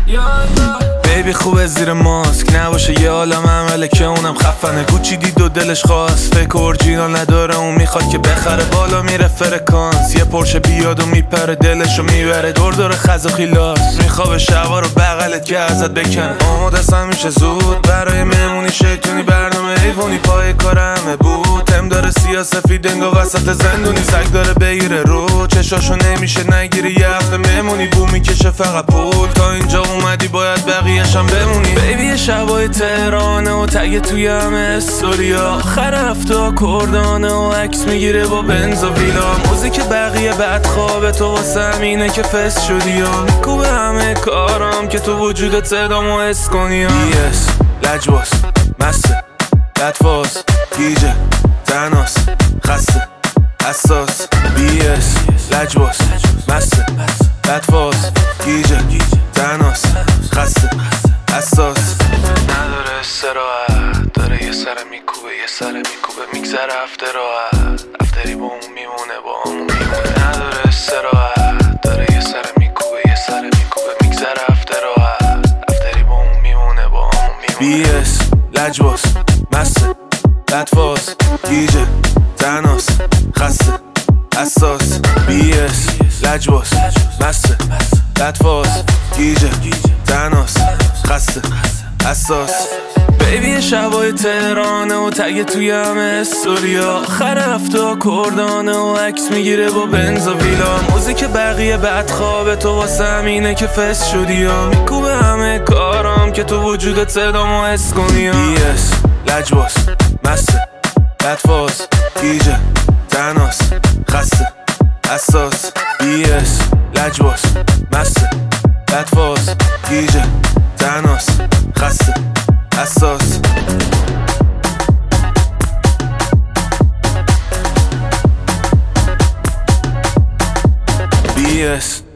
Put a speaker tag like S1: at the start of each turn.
S1: بیبی خوبه زیر ماسک نباشه یه عالم عمله که اونم خفنه گوچی دید و دلش خواست فکر اورجینال نداره اون میخواد که بخره بالا میره فرکانس یه پرشه بیاد و میپره دلشو میبره دور خز و خیلاس میخوابه شبا رو بغلت که ازت بکنه آماده میشه زود برای مهمونی شیطونی برنامه ایوونی پای کارمه بود هم داره سیاسفید انگا وسط زندونی سگ داره بگیره رو چشاشو نمیشه نگیری یه هفته مهمونی بو میکشه فقط پول تا اینجا اومدی باید بقیه‌شم بمونی بیبی شبای تهرانه و تگ توی همه استوریا آخر هفته کردانه و عکس میگیره با بنز و ویلا موزیک بقیه بد خوابه تو واسه همینه که فست شدی یا میکوبه همه کارم که تو وجودت صدامو حس کنی بیس لجباس مسته لطفاز گیجه تناس خسته حساس بیس لجباس مسته لطفاز گیجه تناس خسته حساس نداره استراحت داره یه سر میکوبه یه سر میکوبه میگذره هفته راحت افتری با اون میمونه با همون میمونه نداره استراحت داره یه سر میکوبه یه سر میکوبه میگذره هفته راحت افتری با اون میمونه با همون میمونه بیس لجباس مسته لطفاز گیجه تناس خسته حساس بیس لجباس مسته لطفاز گیجه تناس خسته حساس بیبی شبای تهرانه و تگ توی همه استوریا آخر هفته کردانه و عکس میگیره با بنز و ویلا موزیک بقیه بد خوابه تو واسه همینه که فست شدی یا میکوبه همه کارم که تو وجودت صدامو حس کنی بیس لجباس مسته لطفاز گیجه تناس خسته حساس بیس لجباس مسته لطفاز گیجه تناس خسته حساس BS